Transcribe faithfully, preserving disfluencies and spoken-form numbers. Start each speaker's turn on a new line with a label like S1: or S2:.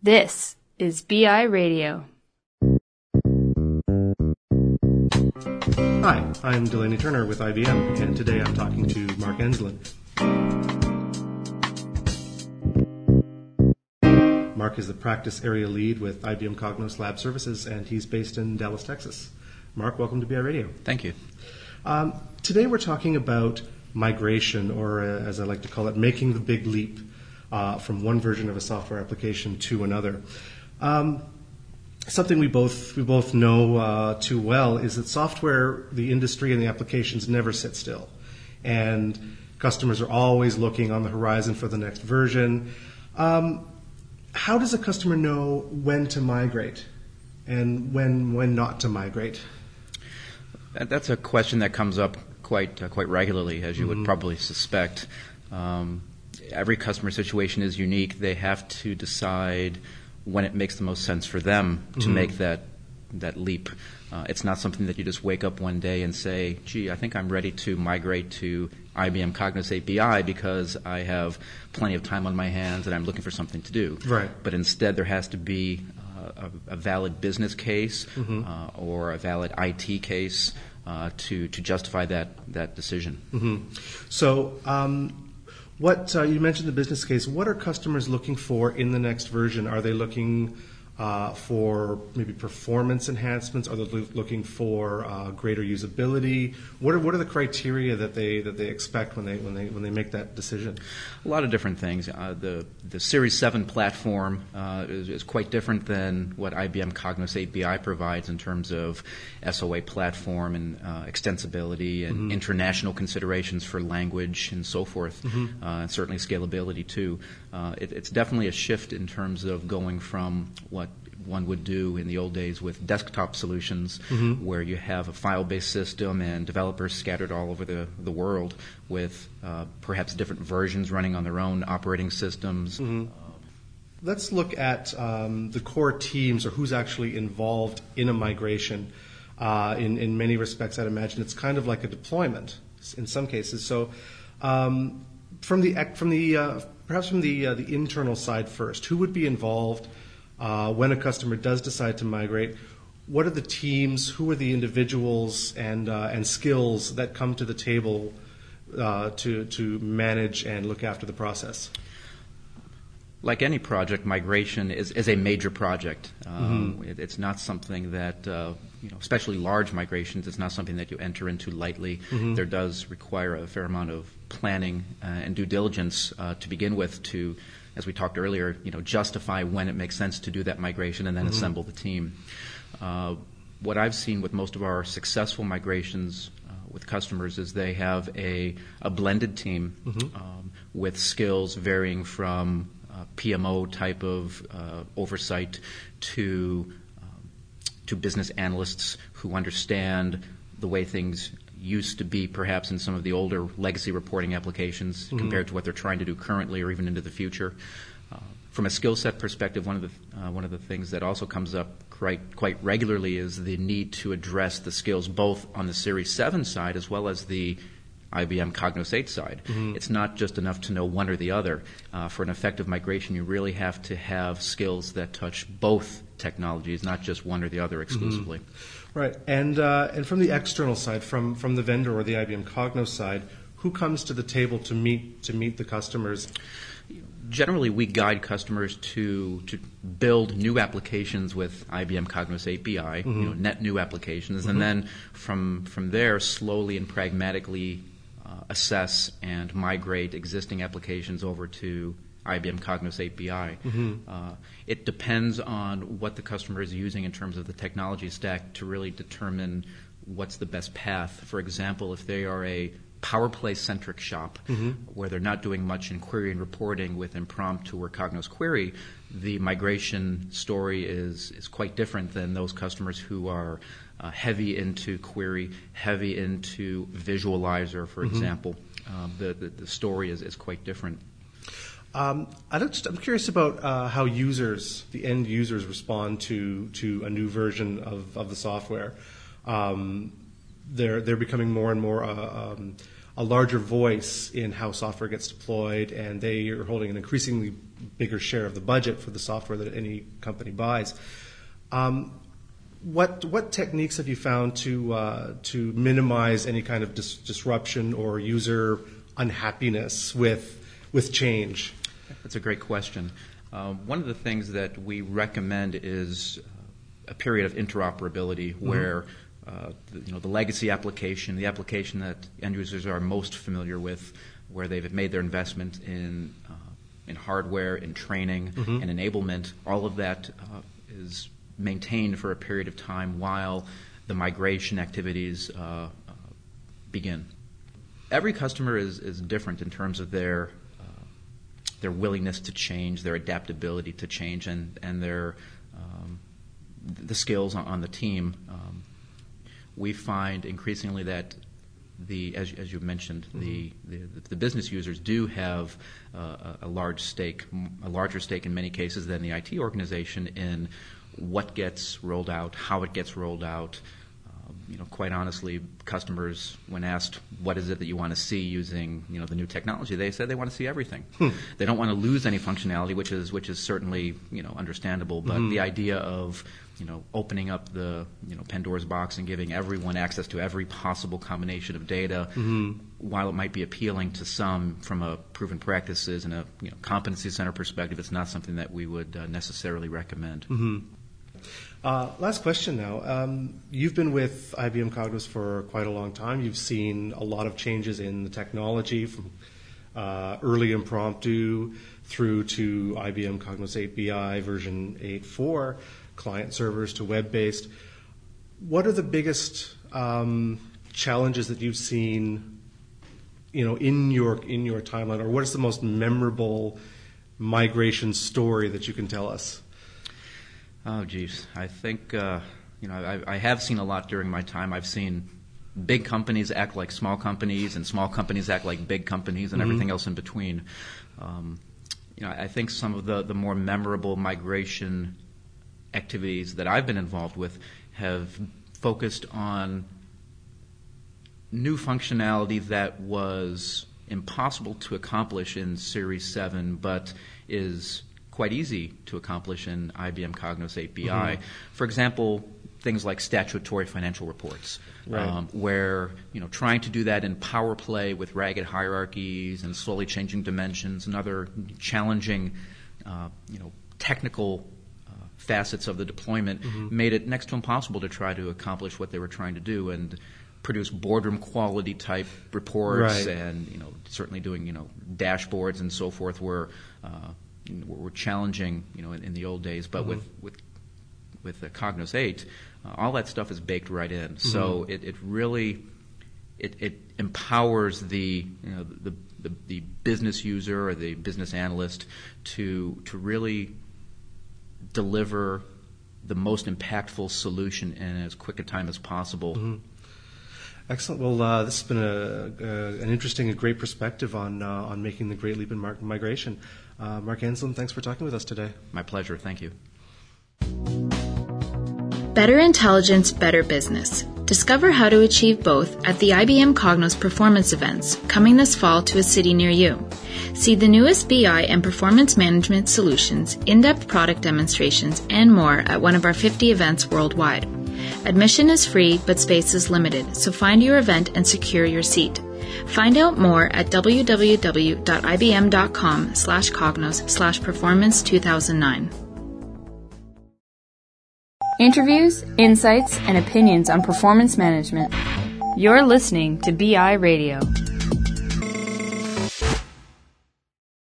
S1: This is B I Radio.
S2: Hi, I'm Delaney Turner with I B M, and today I'm talking to Mark Enslin. Mark is the practice area lead with I B M Cognos Lab Services, and he's based in Dallas, Texas. Mark, welcome to B I Radio.
S3: Thank you.
S2: Um, today we're talking about migration, or uh, as I like to call it, making the big leap uh, from one version of a software application to another. Um, something we both we both know uh, too well is that software, the industry and the applications never sit still, and customers are always looking on the horizon for the next version. Um, how does a customer know when to migrate and when when not to migrate?
S3: That's a question that comes up quite uh, quite regularly, as you mm-hmm. would probably suspect. Um, every customer situation is unique. They have to decide when it makes the most sense for them to mm-hmm. make that that leap. Uh, it's not something that you just wake up one day and say, gee, I think I'm ready to migrate to I B M Cognos A P I because I have plenty of time on my hands and I'm looking for something to do.
S2: Right.
S3: But instead there has to be uh, a, a valid business case mm-hmm. uh, or a valid I T case uh, to, to justify that, that decision.
S2: Mm-hmm. So um, what uh, you mentioned the business case. What are customers looking for in the next version? Are they looking Uh, for maybe performance enhancements? Are they lo- looking for uh, greater usability? What are what are the criteria that they that they expect when they when they when they make that decision?
S3: A lot of different things. Uh, the the Series seven platform uh, is, is quite different than what I B M Cognos A P I provides in terms of S O A platform and uh, extensibility and mm-hmm. international considerations for language and so forth, mm-hmm. uh, and certainly scalability too. Uh, it, it's definitely a shift in terms of going from what one would do in the old days with desktop solutions mm-hmm. where you have a file-based system and developers scattered all over the, the world with uh, perhaps different versions running on their own operating systems.
S2: Mm-hmm. Let's look at um, the core teams or who's actually involved in a migration. Uh, in, in many respects, I'd imagine it's kind of like a deployment in some cases. So um, from the from the uh, perhaps from the uh, the internal side first, who would be involved Uh, when a customer does decide to migrate? What are the teams? Who are the individuals and uh, and skills that come to the table uh, to to manage and look after the process?
S3: Like any project, migration is, is a major project. Um,
S2: mm-hmm.
S3: it, it's not something that, uh, you know, especially large migrations, it's not something that you enter into lightly. Mm-hmm. There does require a fair amount of planning uh, and due diligence uh, to begin with to, as we talked earlier, you know, justify when it makes sense to do that migration and then mm-hmm. assemble the team. Uh, what I've seen with most of our successful migrations uh, with customers is they have a, a blended team mm-hmm. um, with skills varying from uh, P M O type of uh, oversight to um, to business analysts who understand the way things used to be perhaps in some of the older legacy reporting applications mm-hmm. compared to what they're trying to do currently or even into the future. Uh, from a skill set perspective, one of the uh, one of the things that also comes up quite quite regularly is the need to address the skills both on the Series seven side as well as the I B M Cognos eight side. Mm-hmm. It's not just enough to know one or the other. Uh, for an effective migration, you really have to have skills that touch both technologies, not just one or the other exclusively.
S2: Mm-hmm. Right, and uh, and from the external side, from, from the vendor or the I B M Cognos side, who comes to the table to meet to meet the customers?
S3: Generally, we guide customers to to build new applications with I B M Cognos A P I, mm-hmm. you know, net new applications, mm-hmm. and then from from there, slowly and pragmatically uh, assess and migrate existing applications over to I B M Cognos A P I. Mm-hmm. Uh, it depends on what the customer is using in terms of the technology stack to really determine what's the best path. For example, if they are a PowerPlay-centric shop mm-hmm. where they're not doing much in query and reporting with Impromptu or Cognos Query, the migration story is, is quite different than those customers who are uh, heavy into query, heavy into Visualizer, for mm-hmm. example. Um, the, the, the story is, is quite different.
S2: Um, I just, I'm curious about uh, how users, the end users, respond to to a new version of, of the software. Um, they're they're becoming more and more uh, um, a larger voice in how software gets deployed, and they are holding an increasingly bigger share of the budget for the software that any company buys. Um, what what techniques have you found to uh, to minimize any kind of dis- disruption or user unhappiness with with change?
S3: That's a great question. Uh, one of the things that we recommend is a period of interoperability mm-hmm. where uh, the, you know the legacy application, the application that end users are most familiar with, where they've made their investment in uh, in hardware, in training, mm-hmm. and enablement, all of that uh, is maintained for a period of time while the migration activities uh, uh, begin. Every customer is, is different in terms of their uh, their willingness to change, their adaptability to change, and and their um, the skills on, on the team. Um, we find increasingly that the as as you mentioned, mm-hmm. the, the the business users do have uh, a large stake, a larger stake in many cases than the I T organization in what gets rolled out, how it gets rolled out. Um, you know, quite honestly, customers, when asked what is it that you want to see using, you know, the new technology, they said they want to see everything. Hmm. They don't want to lose any functionality, which is which is certainly, you know, understandable. But mm-hmm. the idea of, you know, opening up the, you know, Pandora's box and giving everyone access to every possible combination of data, mm-hmm. while it might be appealing to some from a proven practices and a, you know, competency center perspective, it's not something that we would uh, necessarily recommend.
S2: Mm-hmm. Uh, last question now. Um, you've been with I B M Cognos for quite a long time. You've seen a lot of changes in the technology from uh, early impromptu through to I B M Cognos eight B I version eight point four, client servers to web-based. What are the biggest um, challenges that you've seen, you know, in your in your timeline, or what is the most memorable migration story that you can tell us?
S3: Oh, geez. I think, uh, you know, I, I have seen a lot during my time. I've seen big companies act like small companies and small companies act like big companies and mm-hmm. everything else in between. Um, you know, I think some of the, the more memorable migration activities that I've been involved with have focused on new functionality that was impossible to accomplish in Series seven, but is quite easy to accomplish in I B M Cognos eight B I. Mm-hmm. For example, things like statutory financial reports, right. um, where, you know, trying to do that in Power Play with ragged hierarchies and slowly changing dimensions and other challenging, uh, you know, technical uh, facets of the deployment mm-hmm. made it next to impossible to try to accomplish what they were trying to do and produce boardroom quality type reports right. and, you know, certainly doing, you know, dashboards and so forth were uh, were challenging, you know, in, in the old days. But mm-hmm. with with with the Cognos eight, uh, all that stuff is baked right in. Mm-hmm. So it, it really it, it empowers the you know the, the the business user or the business analyst to to really deliver the most impactful solution in as quick a time as possible.
S2: Mm-hmm. Excellent. Well, uh, this has been a, a, an interesting and great perspective on uh, on making the great leap in mar- migration. Uh, Mark Anselm, thanks for talking with us today.
S3: My pleasure. Thank you.
S1: Better intelligence, better business. Discover how to achieve both at the I B M Cognos performance events coming this fall to a city near you. See the newest B I and performance management solutions, in-depth product demonstrations, and more at one of our fifty events worldwide. Admission is free, but space is limited, so find your event and secure your seat. Find out more at www.ibm.com slash cognos slash performance 2009.
S4: Interviews, insights, and opinions on performance management.
S1: You're listening to B I Radio.